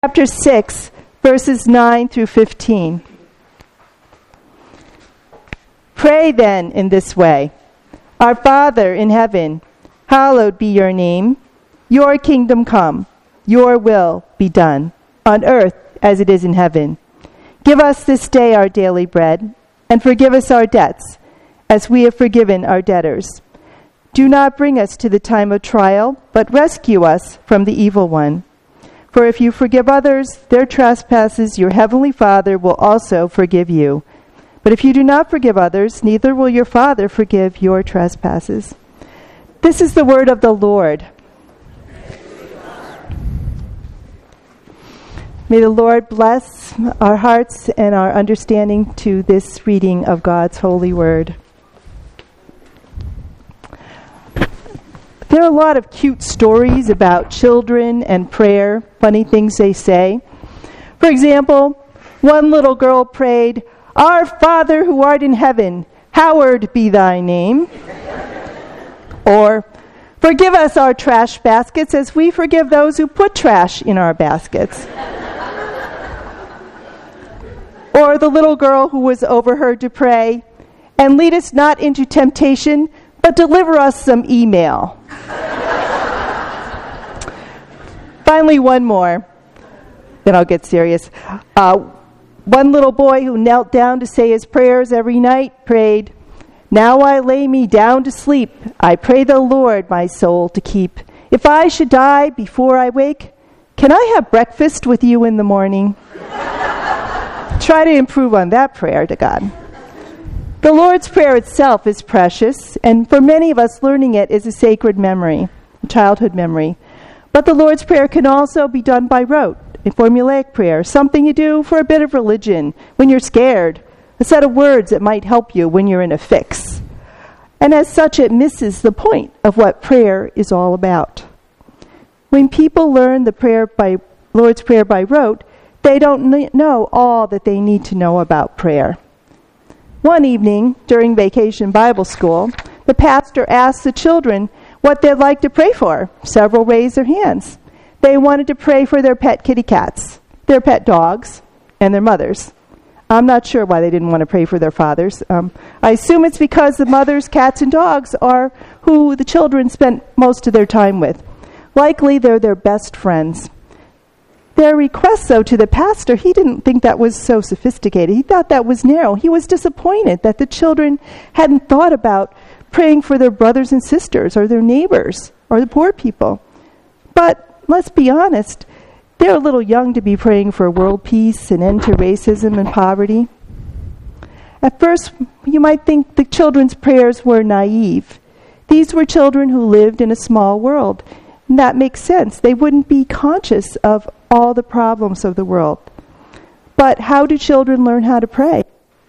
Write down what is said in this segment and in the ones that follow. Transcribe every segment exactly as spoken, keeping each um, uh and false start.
chapter six, verses nine through fifteen. Pray then in this way. Our Father in heaven, hallowed be your name. Your kingdom come. Your will be done, on earth as it is in heaven. Give us this day our daily bread, and forgive us our debts, as we have forgiven our debtors. Do not bring us to the time of trial, but rescue us from the evil one. For if you forgive others their trespasses, your heavenly Father will also forgive you. But if you do not forgive others, neither will your Father forgive your trespasses. This is the word of the Lord. May the Lord bless our hearts and our understanding to this reading of God's holy word. There are a lot of cute stories about children and prayer, funny things they say. For example, one little girl prayed, "Our Father who art in heaven, hallowed be thy name." Or, "Forgive us our trash baskets as we forgive those who put trash in our baskets." Or the little girl who was overheard to pray, "And lead us not into temptation, but deliver us some email." Finally, one more. Then I'll get serious. Uh, one little boy who knelt down to say his prayers every night prayed, "Now I lay me down to sleep. I pray the Lord my soul to keep. If I should die before I wake, can I have breakfast with you in the morning?" Try to improve on that prayer to God. The Lord's Prayer itself is precious, and for many of us, learning it is a sacred memory, a childhood memory. But the Lord's Prayer can also be done by rote, a formulaic prayer, something you do for a bit of religion, when you're scared, a set of words that might help you when you're in a fix. And as such, it misses the point of what prayer is all about. When people learn the prayer by Lord's Prayer by rote, they don't know all that they need to know about prayer. One evening, during vacation Bible school, the pastor asked the children what they'd like to pray for. Several raised their hands. They wanted to pray for their pet kitty cats, their pet dogs, and their mothers. I'm not sure why they didn't want to pray for their fathers. Um, I assume it's because the mothers, cats, and dogs are who the children spent most of their time with. Likely they're their best friends. Their request, though, to the pastor, he didn't think that was so sophisticated. He thought that was narrow. He was disappointed that the children hadn't thought about praying for their brothers and sisters or their neighbors or the poor people. But let's be honest, they're a little young to be praying for world peace and end to racism and poverty. At first, you might think the children's prayers were naive. These were children who lived in a small world. And that makes sense. They wouldn't be conscious of all the problems of the world. But how do children learn how to pray?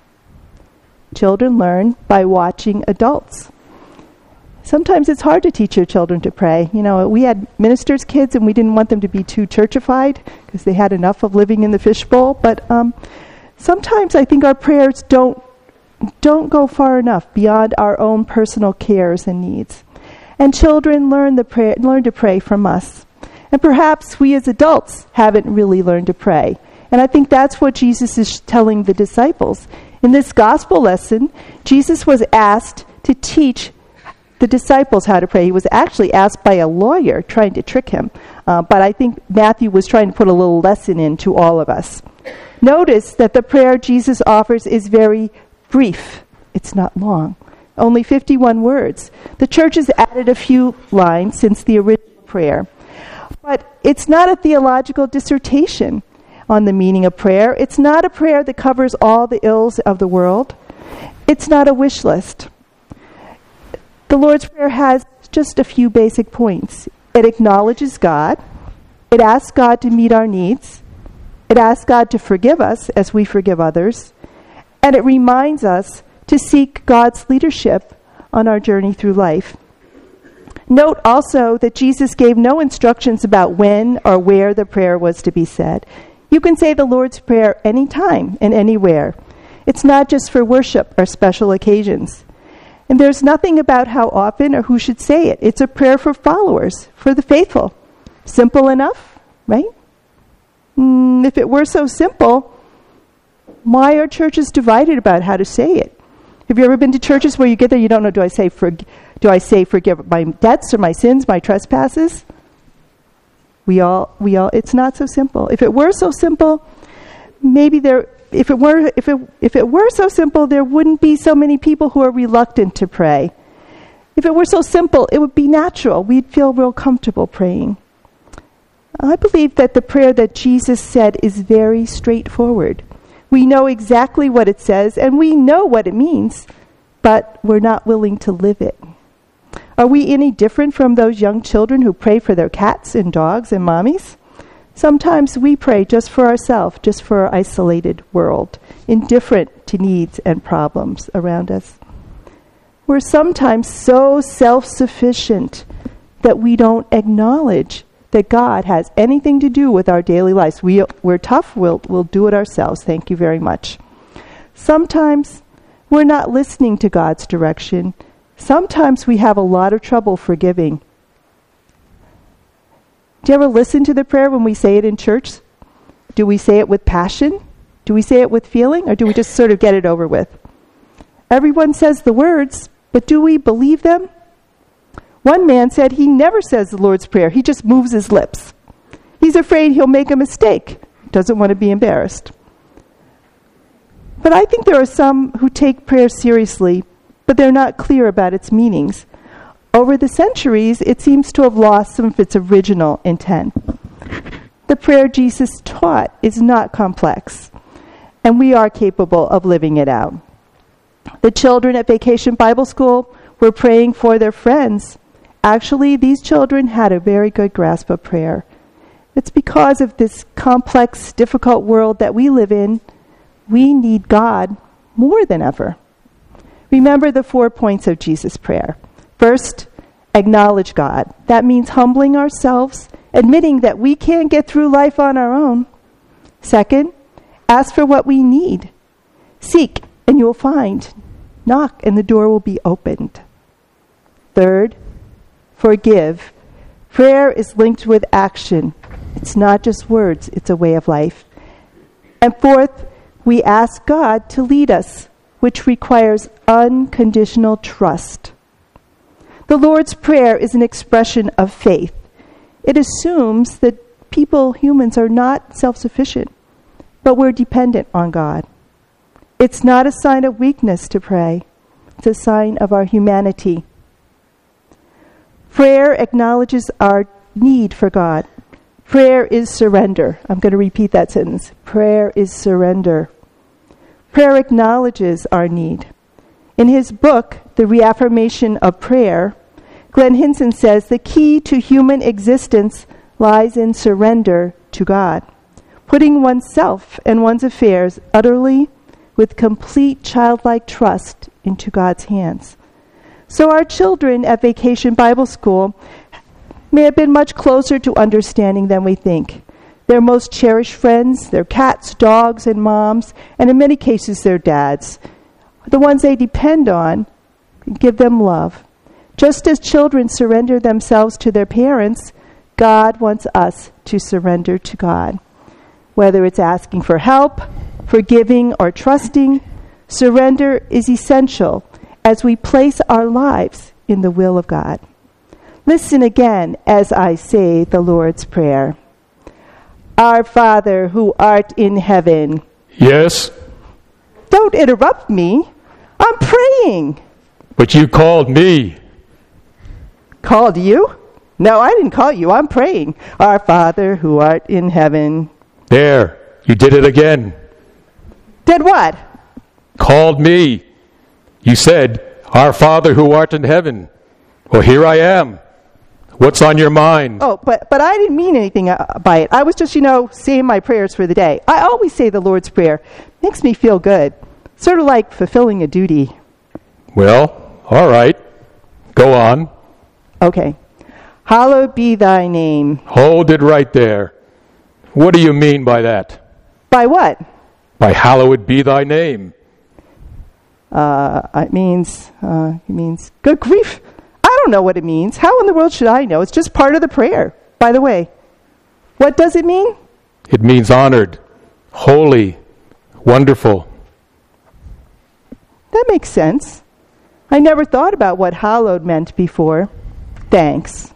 Children learn by watching adults. Sometimes it's hard to teach your children to pray. You know, we had ministers' kids and we didn't want them to be too churchified because they had enough of living in the fishbowl. But um, sometimes I think our prayers don't don't go far enough beyond our own personal cares and needs. And children learn the pray, learn to pray from us. And perhaps we as adults haven't really learned to pray. And I think that's what Jesus is telling the disciples. In this gospel lesson, Jesus was asked to teach the disciples how to pray. He was actually asked by a lawyer trying to trick him. Uh, but I think Matthew was trying to put a little lesson in to all of us. Notice that the prayer Jesus offers is very brief. It's not long. Only fifty-one words. The church has added a few lines since the original prayer. But it's not a theological dissertation on the meaning of prayer. It's not a prayer that covers all the ills of the world. It's not a wish list. The Lord's Prayer has just a few basic points. It acknowledges God. It asks God to meet our needs. It asks God to forgive us as we forgive others. And it reminds us to seek God's leadership on our journey through life. Note also that Jesus gave no instructions about when or where the prayer was to be said. You can say the Lord's Prayer anytime and anywhere. It's not just for worship or special occasions. And there's nothing about how often or who should say it. It's a prayer for followers, for the faithful. Simple enough, right? hmm, if it were so simple, why are churches divided about how to say it? Have you ever been to churches where you get there, you don't know, do I say, for, do I say forgive my debts or my sins, my trespasses? We all, we all, it's not so simple. If it were so simple, maybe there, if it were, if it, if it were so simple, there wouldn't be so many people who are reluctant to pray. If it were so simple, it would be natural. We'd feel real comfortable praying. I believe that the prayer that Jesus said is very straightforward. We know exactly what it says, and we know what it means, but we're not willing to live it. Are we any different from those young children who pray for their cats and dogs and mommies? Sometimes we pray just for ourselves, just for our isolated world, indifferent to needs and problems around us. We're sometimes so self-sufficient that we don't acknowledge that God has anything to do with our daily lives. We, we're tough, we'll, we'll do it ourselves. Thank you very much. Sometimes we're not listening to God's direction. Sometimes we have a lot of trouble forgiving. Do you ever listen to the prayer when we say it in church? Do we say it with passion? Do we say it with feeling? Or do we just sort of get it over with? Everyone says the words, but do we believe them? One man said he never says the Lord's Prayer. He just moves his lips. He's afraid he'll make a mistake. Doesn't want to be embarrassed. But I think there are some who take prayer seriously, but they're not clear about its meanings. Over the centuries, it seems to have lost some of its original intent. The prayer Jesus taught is not complex, and we are capable of living it out. The children at Vacation Bible School were praying for their friends. Actually, these children had a very good grasp of prayer. It's because of this complex, difficult world that we live in, we need God more than ever. Remember the four points of Jesus' prayer. First, acknowledge God. That means humbling ourselves, admitting that we can't get through life on our own. Second, ask for what we need. Seek, and you will find. Knock, and the door will be opened. Third, forgive. Prayer is linked with action. It's not just words, it's a way of life. And fourth, we ask God to lead us, which requires unconditional trust. The Lord's Prayer is an expression of faith. It assumes that people, humans, are not self-sufficient, but we're dependent on God. It's not a sign of weakness to pray. It's a sign of our humanity. Prayer acknowledges our need for God. Prayer is surrender. I'm going to repeat that sentence. Prayer is surrender. Prayer acknowledges our need. In his book, The Reaffirmation of Prayer, Glenn Hinson says the key to human existence lies in surrender to God, putting oneself and one's affairs utterly, with complete childlike trust, into God's hands. So our children at Vacation Bible School may have been much closer to understanding than we think. Their most cherished friends, their cats, dogs, and moms, and in many cases their dads, the ones they depend on, give them love. Just as children surrender themselves to their parents, God wants us to surrender to God. Whether it's asking for help, forgiving, or trusting, surrender is essential as we place our lives in the will of God. Listen again as I say the Lord's Prayer. Our Father who art in heaven. Yes? Don't interrupt me. I'm praying. But you called me. Called you? No, I didn't call you. I'm praying. Our Father who art in heaven. There, you did it again. Did what? Called me. You said, Our Father who art in heaven. Well, here I am. What's on your mind? Oh, but but I didn't mean anything uh, by it. I was just, you know, saying my prayers for the day. I always say the Lord's Prayer. Makes me feel good. Sort of like fulfilling a duty. Well, all right. Go on. Okay. Hallowed be thy name. Hold it right there. What do you mean by that? By what? By hallowed be thy name. Uh, it means, uh, it means, good grief. I don't know what it means. How in the world should I know? It's just part of the prayer. By the way, what does it mean? It means honored, holy, wonderful. That makes sense. I never thought about what hallowed meant before. Thanks.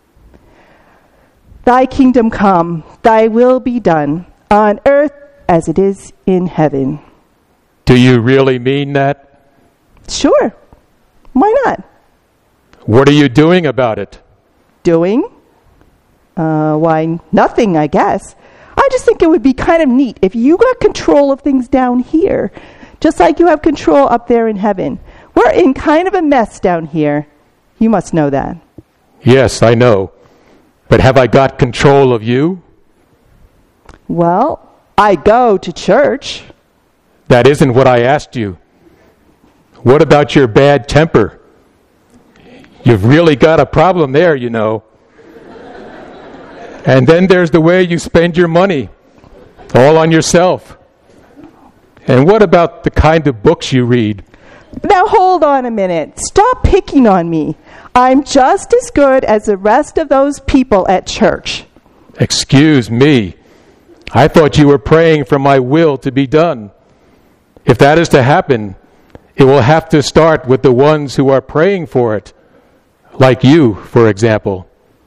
Thy kingdom come, thy will be done, on earth as it is in heaven. Do you really mean that? Sure. Why not? What are you doing about it? Doing? Uh, why, nothing, I guess. I just think it would be kind of neat if you got control of things down here, just like you have control up there in heaven. We're in kind of a mess down here. You must know that. Yes, I know. But have I got control of you? Well, I go to church. That isn't what I asked you. What about your bad temper? You've really got a problem there, you know. And then there's the way you spend your money, all on yourself. And what about the kind of books you read? Now hold on a minute. Stop picking on me. I'm just as good as the rest of those people at church. Excuse me. I thought you were praying for my will to be done. If that is to happen, it will have to start with the ones who are praying for it. Like you, for example.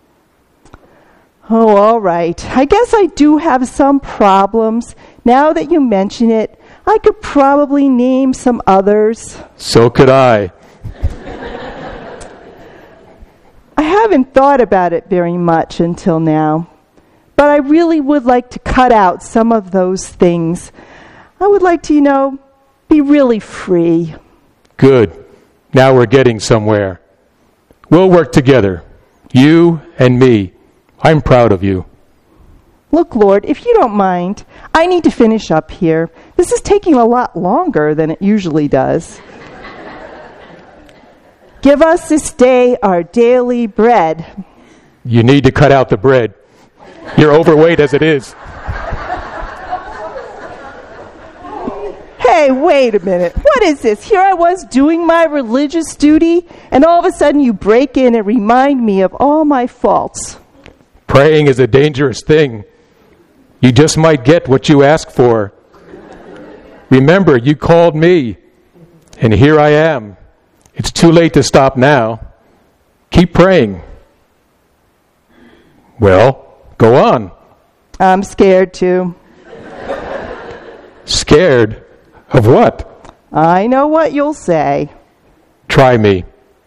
Oh, all right. I guess I do have some problems. Now that you mention it, I could probably name some others. So could I. I haven't thought about it very much until now, but I really would like to cut out some of those things. I would like to, you know, be really free. Good. Now we're getting somewhere. We'll work together, you and me. I'm proud of you. Look, Lord, if you don't mind, I need to finish up here. This is taking a lot longer than it usually does. Give us this day our daily bread. You need to cut out the bread. You're overweight as it is. Hey, wait a minute. What is this? Here I was doing my religious duty, and all of a sudden you break in and remind me of all my faults. Praying is a dangerous thing. You just might get what you ask for. Remember, you called me, and here I am. It's too late to stop now. Keep praying. Well, go on. I'm scared too. Scared? Of what? I know what you'll say. Try me.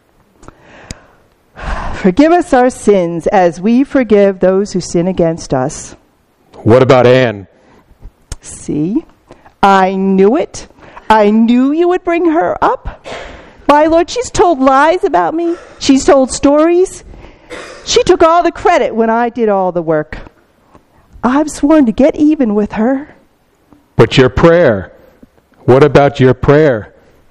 Forgive us our sins as we forgive those who sin against us. What about Anne? See? I knew it. I knew you would bring her up. My Lord, she's told lies about me. She's told stories. She took all the credit when I did all the work. I've sworn to get even with her. But your prayer. What about your prayer?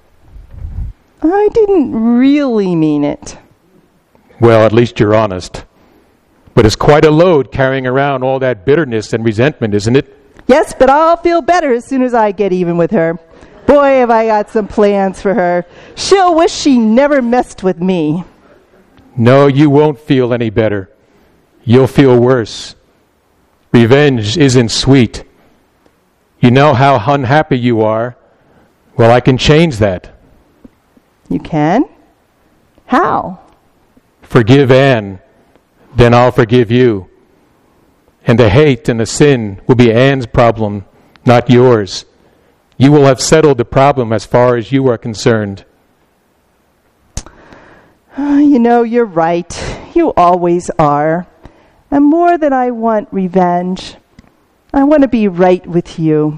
I didn't really mean it. Well, at least you're honest. But it's quite a load carrying around all that bitterness and resentment, isn't it? Yes, but I'll feel better as soon as I get even with her. Boy, have I got some plans for her. She'll wish she never messed with me. No, you won't feel any better. You'll feel worse. Revenge isn't sweet. You know how unhappy you are. Well, I can change that. You can? How? Forgive Anne, then I'll forgive you. And the hate and the sin will be Anne's problem, not yours. You will have settled the problem as far as you are concerned. You know, you're right. You always are. And more than I want revenge, I want to be right with you.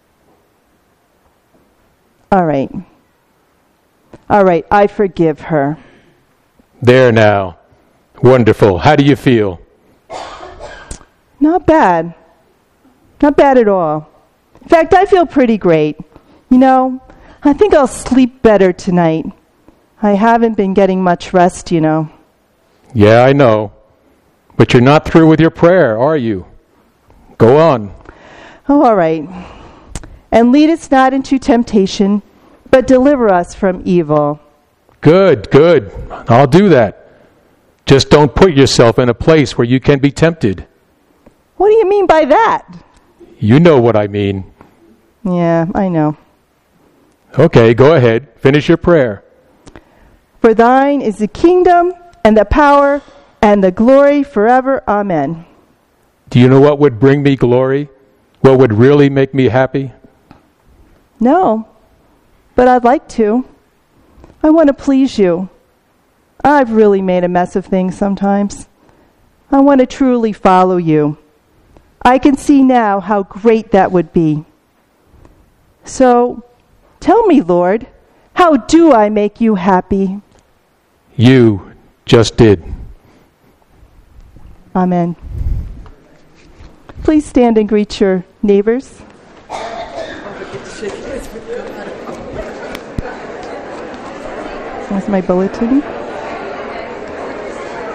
All right. All right, I forgive her. There now. Wonderful. How do you feel? Not bad. Not bad at all. In fact, I feel pretty great. You know, I think I'll sleep better tonight. I haven't been getting much rest, you know. Yeah, I know. But you're not through with your prayer, are you? Go on. Oh, all right. And lead us not into temptation, but deliver us from evil. Good, good. I'll do that. Just don't put yourself in a place where you can be tempted. What do you mean by that? You know what I mean. Yeah, I know. Okay, go ahead. Finish your prayer. For thine is the kingdom and the power and the glory forever. Amen. Do you know what would bring me glory? What would really make me happy? No, but I'd like to. I want to please you. I've really made a mess of things sometimes. I want to truly follow you. I can see now how great that would be. So, tell me, Lord, how do I make you happy? You just did. Amen. Please stand and greet your neighbors. That's my bulletin.